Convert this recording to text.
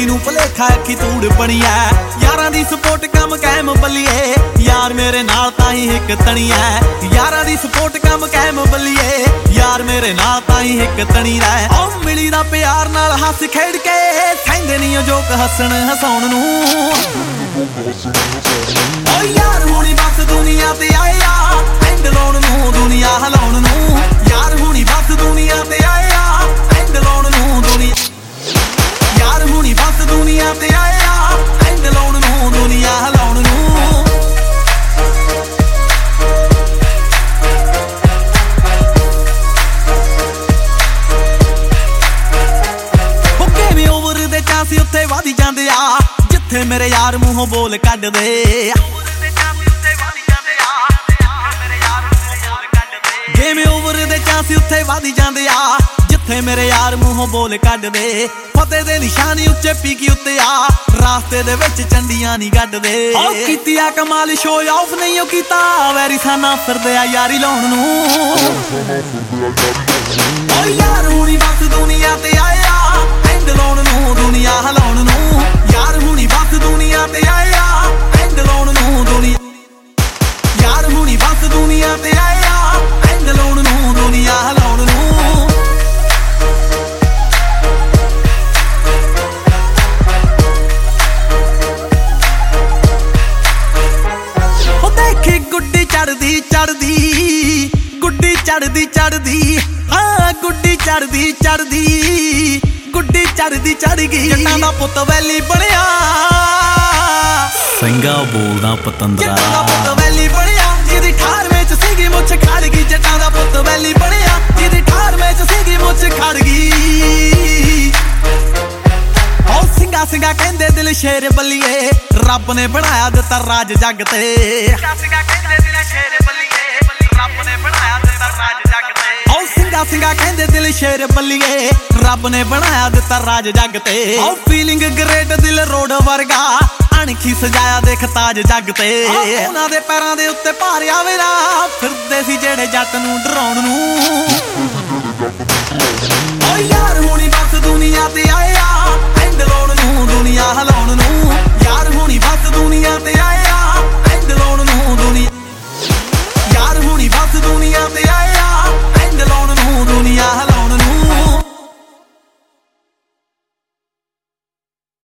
नू भुलेखा अखी तूड़ बनी है। यारां दी सपोर्ट कम कैम बल्लिए, यार मेरे नाल ताई हिक तणी है। यारां दी सपोर्ट कम कैम बल्लिए, यार मेरे नाल ताई हिक तणी है। ओ मिली दा प्यार नाल हस खेड़ के, कहंदे नी ओ जोक हसन हसाउण नू। ओ यार हुणी बस दुनिया ते आए आ, एंड लाउण नू दुनिया हिलाउण नू। यार हुणी बस दुनिया ते आए आ, एंड लाउण नू दुनिया। यार हुणी बस दुनिया ते आए आ, एंड लाउण नू दुनिया हिलाउण नू। गेम ओवर दे चांस उत्थे वाधी जांदे आ, जिथे मेरे यार मूंहों बोल कढ दे। गेम ओवर दे चांस उत्थे वाधी जांदे आ, जिथे मेरे यार मूंहों बोल कढ दे। फतेह दे निशानी उच्चे पीकी उत्ते आ, रास्ते दे विच चंडियां नी गड्ड दे। ओ कीती आ कमाल शो ऑफ नहीं ओ कीता, वैरी साना फिरदे आ यारी लाउण नू। ओ यार हुणी बस दुनिया ते आए आ, एंड लाउण नू दुनिया हिलाउण नू। यार हुणी बस दुनिया ते आए आ, एंड लाउण नू दुनिया। यार हुणी बस दुनिया ते आए आ, एंड लाउण नू दुनिया हिलाउण नू। गुड्डी चढ़दी चढ़दी, गुड्डी चढ़दी चढ़दी, हाँ गुड्डी चढ़दी चढ़दी, गुड्डी चढ़दी चढ़ गई। जट्टां दा पुत्त वैली बनिया, संगा बोलदा पतंदरा। जट्टां दा पुत्त वैली बनिया, जिहदी 18वें च सीगी मुछ खड़ गई। जट्टां दा पुत्त वैली बनिया, जिहदी 18वें च सीगी मुछ खड़ गई। ओ सिंगा सिंगा कहंदे दिल शेर बल्लिए, रब ने बनाया दिता राज जग ते। सिंगा सिंगा कहंदे दिल शेर बल्लिए, रब ने बनाया दिता राज जग ते। ओ फीलिंग ग्रेट दिल रोड वर्गा, अणखी सजाया देख ताज जग ते। उन्हां दे पैरां दे उत्ते भार आवे ना, फिरदे सी जेड़े जट नूं डराउण नूं। ओ यार हुणी बस दुनिया ते आए आ,